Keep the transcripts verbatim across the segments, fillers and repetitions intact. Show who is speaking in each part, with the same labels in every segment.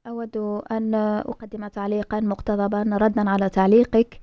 Speaker 1: أود أن أقدم تعليقا مقتضبا ردا على تعليقك.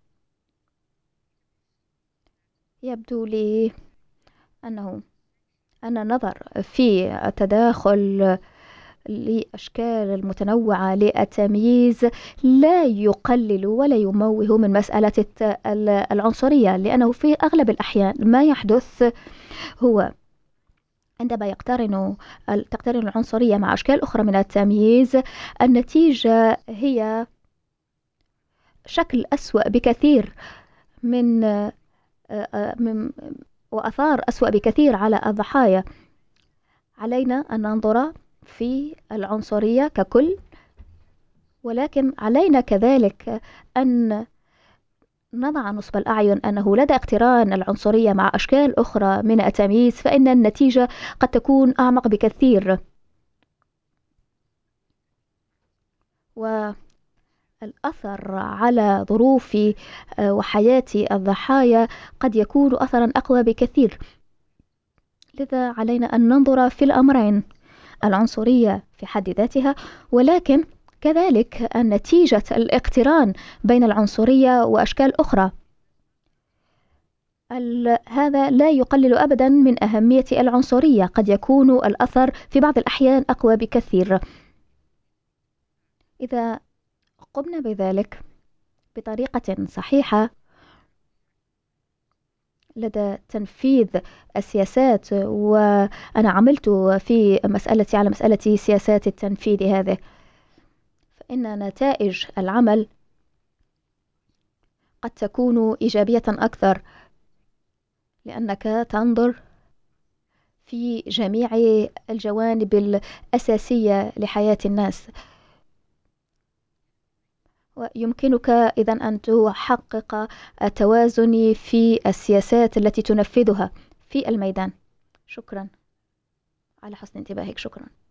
Speaker 1: يبدو لي أنه أن النظر في التداخل لأشكال المتنوعة للتمييز لا يقلل ولا يموه من مسألة الت- ال- العنصرية، لأنه في أغلب الأحيان ما يحدث هو عندما يقترن ال- تقترن العنصرية مع أشكال أخرى من التمييز، النتيجة هي شكل أسوأ بكثير من آه، آه، من وآثار أسوأ بكثير على الضحايا. علينا أن ننظر في العنصرية ككل، ولكن علينا كذلك أن نضع نصب الأعين أنه لدى اقتران العنصرية مع أشكال أخرى من التمييز فإن النتيجة قد تكون أعمق بكثير. والأثر على ظروف آه، وحياة الضحايا قد يكون أثرا أقوى بكثير. لذا علينا أن ننظر في الأمرين، العنصرية في حد ذاتها، ولكن كذلك نتيجة الاقتران بين العنصرية وأشكال أخرى. ال- هذا لا يقلل أبدا من أهمية العنصرية، قد يكون الأثر في بعض الأحيان أقوى بكثير. إذا قمنا بذلك بطريقة صحيحة لدى تنفيذ السياسات، وأنا عملت في مسألتي على مسألة سياسات التنفيذ هذه، فإن نتائج العمل قد تكون إيجابية أكثر، لأنك تنظر في جميع الجوانب الأساسية لحياة الناس، ويمكنك إذن أن تحقق التوازن في السياسات التي تنفذها في الميدان. شكرا على حسن انتباهك. شكرا.